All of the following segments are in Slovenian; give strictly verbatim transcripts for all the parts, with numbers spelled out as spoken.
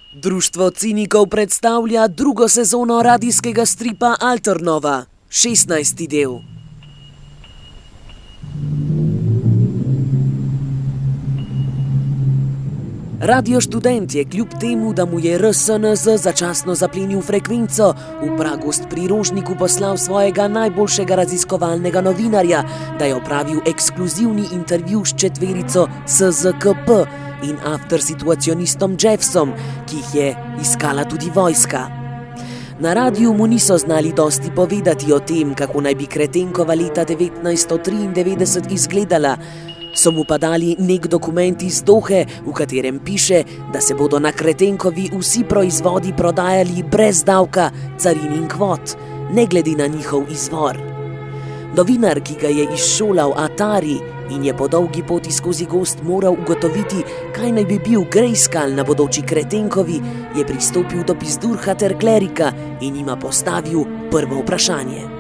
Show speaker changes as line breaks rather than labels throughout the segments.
Društvo cinikov predstavlja drugo sezono radijskega stripa Alternova, šestnajsti del. Radio Študent je kljub temu, da mu je R S N Z začasno zaplenil frekvenco, v Pragost pri Rožniku poslal svojega najboljšega raziskovalnega novinarja, da je opravil ekskluzivni intervju s četverico S Z K P in aftersituacionistom Jeffsom, ki jih je iskala tudi vojska. Na radiju mu niso znali dosti povedati o tem, kako naj bi Kretenkova leta devetnajststo triindevetdeset izgledala. So mu pa dali nek dokument iz Dohe, v katerem piše, da se bodo na Kretenkovi vsi proizvodi prodajali brez davka, carin in kvot, ne glede na njihov izvor. Novinar, ki ga je izšolal Atari in je po dolgi poti skozi gozd moral ugotoviti, kaj naj bi bil Grejskal na bodoči Kretenkovi, je pristopil do Pizdurha ter Klerika in jima postavil prvo vprašanje.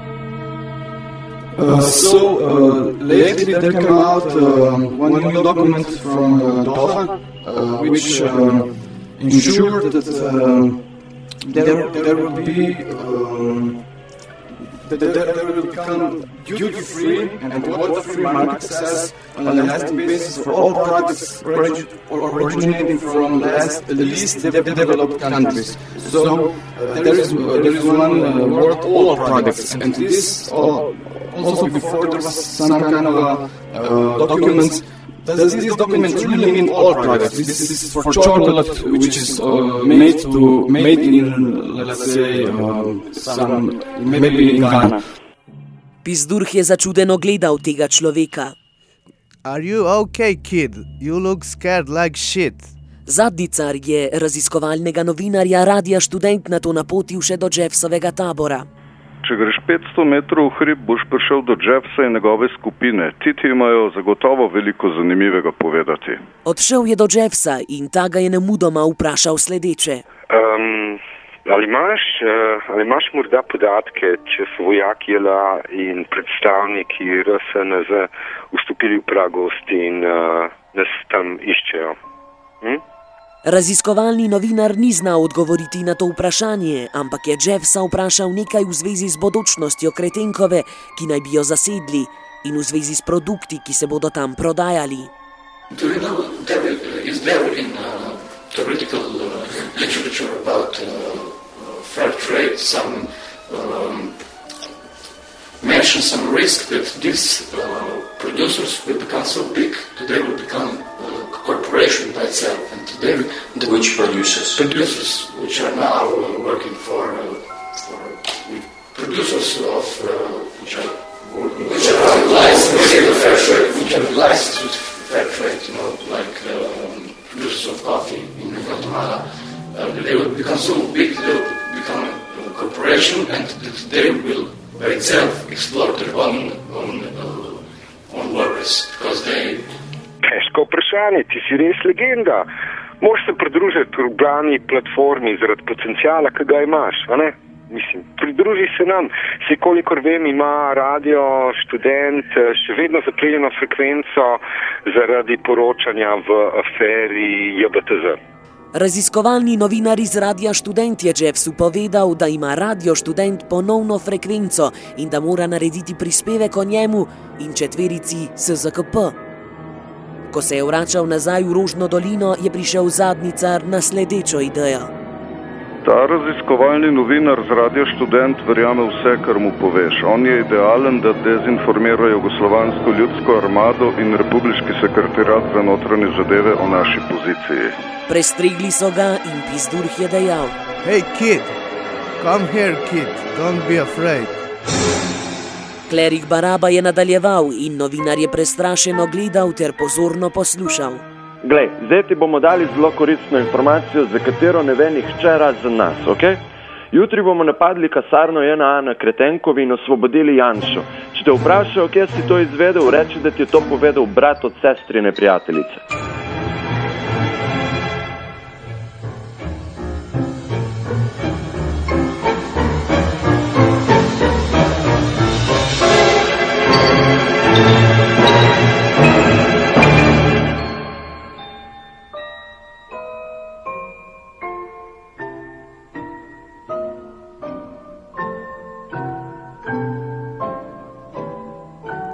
Uh, so, uh, lately there came out uh, one new document from uh, Doha, uh, which uh, ensured that uh, there, there will be um, that there, there will become duty-free and quota-free market access on a lasting basis for all products originating from less, least developed countries. So uh, there is uh, there is one uh, word, all products, and this all. Also, before there was some kind of a uh, document. Does this document really mean all products? This is for chocolate, which is uh, made to made in, let's say, uh, some maybe in Ghana.
Pizdurh je začudeno gledal tega človeka.
Are you okay, kid? You look scared like shit.
Zadnicar je raziskovalnega novinarja Radia Študent nato napotil še do Jeffsovega tabora.
Če greš petsto metrov v hrib, boš prišel do Jeffsa in njegove skupine. Ti ti imajo zagotovo veliko zanimivega povedati.
Odšel je do Jeffsa in ta ga je nemudoma vprašal sledeče.
Um, ali, imaš, uh, ali imaš morda podatke, če so vojaki J L A in predstavniki R S N Z vstopili v Pragost in uh, nas tam iščejo? Hm?
Raziskovalni novinar ni znal odgovoriti na to vprašanje, ampak je Jeffsa vprašal nekaj v zvezi z bodočnostjo Kretenkove, ki naj bi jo zasedli, in v zvezi s produkti, ki se bodo tam prodajali.
Do you know, there is there in uh, theoretical uh, literature about uh, fair trade some um, mention some risk that these uh, producers will become so big that they will become a corporation by itself, and today
the which producers
producers which are now uh, working for uh, for producers of uh, which are which are licensed with fair trade, which are licensed with fair trade, you know, like um, producers of coffee in Guatemala. Uh, they will become so big that they will become a corporation, and that they will by itself explore their own own, uh, own workers because they.
Težko vprašanje, ti si res legenda. Moraš se pridružiti urbani platformi zaradi potencijala, ki ga imaš, a ne? Mislim, pridruži se nam. Si kolikor vem, ima Radio Študent še vedno zaplenjeno frekvenco zaradi poročanja v aferi J B T Z.
Raziskovalni novinar iz Radia Študent je Jeffsu povedal, da ima Radio Študent ponovno frekvenco in da mora narediti prispevek o njemu in četverici S Z K P. Ko se je vračal nazaj v Rožno dolino, je prišel zadnicar na sledečo idejo.
Ta raziskovalni novinar z Radia Študent verjame vse, kar mu poveš. On je idealen, da dezinformira Jugoslovansko ljudsko armado in Republiški sekretariat za notranje zadeve o naši poziciji.
Prestregli so ga in Pizdurh je dejal.
Hey kid, come here kid, don't be afraid.
Klerik Baraba je nadaljeval in novinar je prestrašeno gledal ter pozorno poslušal.
Glej, zdaj ti bomo dali zelo koristno informacijo, za katero ne ve nihče razen nas, ok? Jutri bomo napadli kasarno J N A na Kretenkovi in osvobodili Janšo. Če te vprašajo, kje si to izvedel, reči, da ti je to povedal brat od sestrine prijateljice.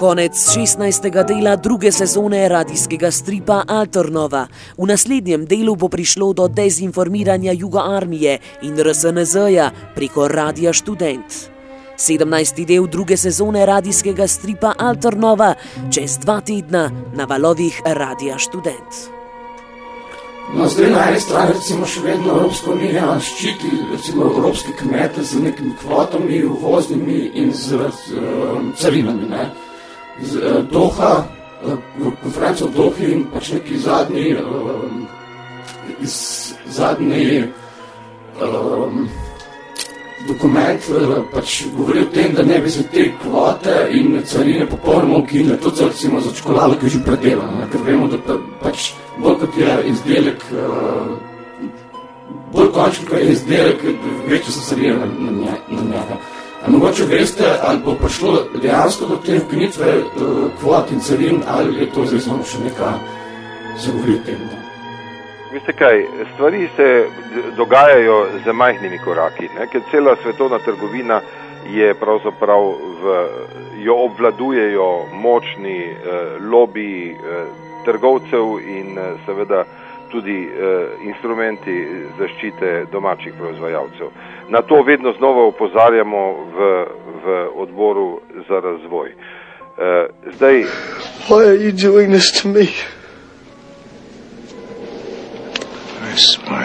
Konec šestnajstega dela druge sezone radijskega stripa Alternova. V naslednjem delu bo prišlo do dezinformiranja Jugoarmije in R S N Z-ja preko Radia Študent. sedemnajsti del druge sezone radijskega stripa Alternova čez dva tedna na valovih Radia Študent.
No, zdaj na eni strani recimo še vedno Evropska unija ščiti recimo evropske kmete z nekimi kvotami, uvoznimi in z, z um, carinami, ne. Z uh, Doha, uh, konferenca v Dohi in pač neki zadnji, um, iz, zadnji um, dokument uh, pač govori o tem, da ne bi se te kvote in carine popolnoma ukinile, tudi za recimo za čokolado, ki je že predelana, ker vemo, da pa, pač bolj kot je izdelek, uh, bolj končno, kot je izdelek, večjo so carine na, na, na njega. A mogoče veste, ali bo prišlo dejansko do te ukinitve uh, kvot in carin, ali je to zdaj samo še neka se govori o tem, da?
Veste kaj, stvari se dogajajo z majhnimi koraki, ne? Ker cela svetovna trgovina je pravzaprav v, jo obvladujejo močni eh, lobiji eh, trgovcev in eh, seveda tudi eh, instrumenti zaščite domačih proizvajalcev. Na to vedno znova opozarjamo v, v odboru za razvoj. Eh, zdaj...
Why are you doing this to me? Very smart.